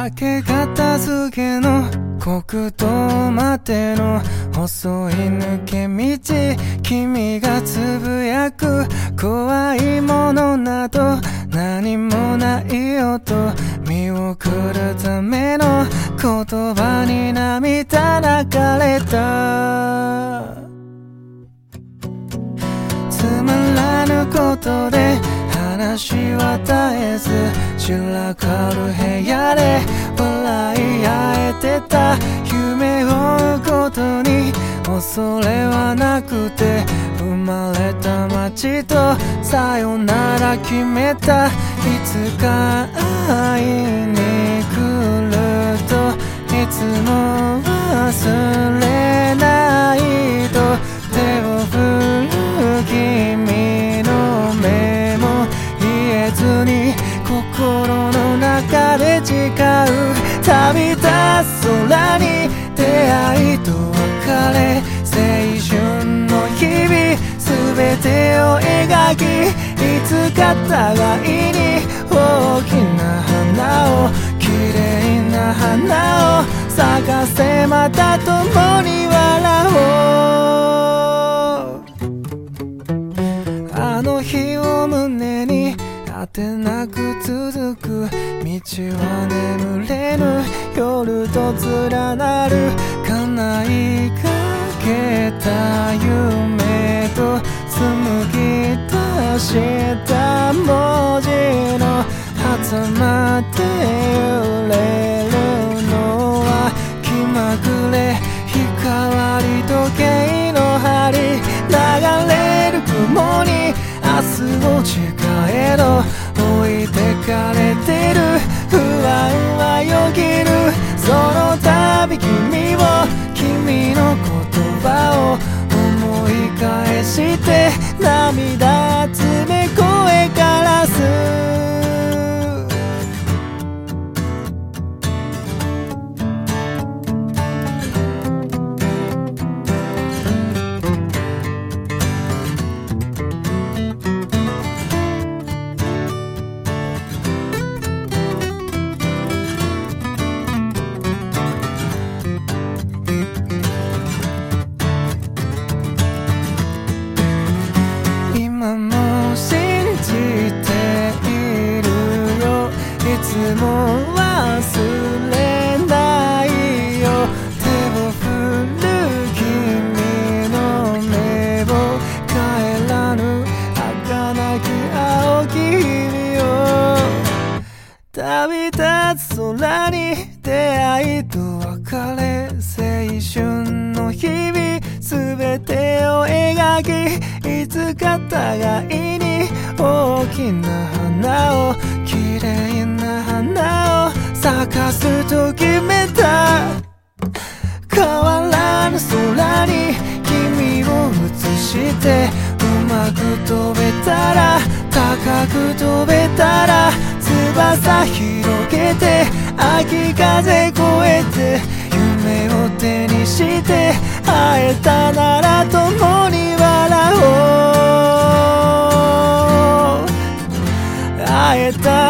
明け片付けの黒糖までの細い抜け道、君がつぶやく怖いものなど何もないよと見送るための言葉に涙流れた。つまらぬことで話は絶えず散らかる部屋で笑い合えてた。夢を追うことに恐れはなくて生まれた街とさよなら決めた。いつか会いに来るといつも忘れないと手を振る君の目も言えずに心の中で誓う。旅立つ空に出会いと別れ青春の日々全てを描きいつか互いに大きな花を綺麗な花を咲かせまた共に笑おう。あの日を胸に果てなく続く道は眠れぬ夜と連なる叶いかけた夢と紡ぎ出した文字の狭間で揺れるのは気まぐれ日替わり時計の針流れる雲に明日を誓えど置いてかれてる不安はよぎる。その度君の言葉を思い返して涙集め声からす。今も信じているよいつも忘れないよ手を振る君の目を帰らぬ儚き青き日を旅立つ空に出会いと別れ青春の日々全てを描きいつか互いに大きな花を綺麗な花を咲かすと決めた。変わらぬ空に君を映してうまく飛べたら高く飛べたら翼広げて秋風越えて夢を手にして会えたなら共に笑おう。会えた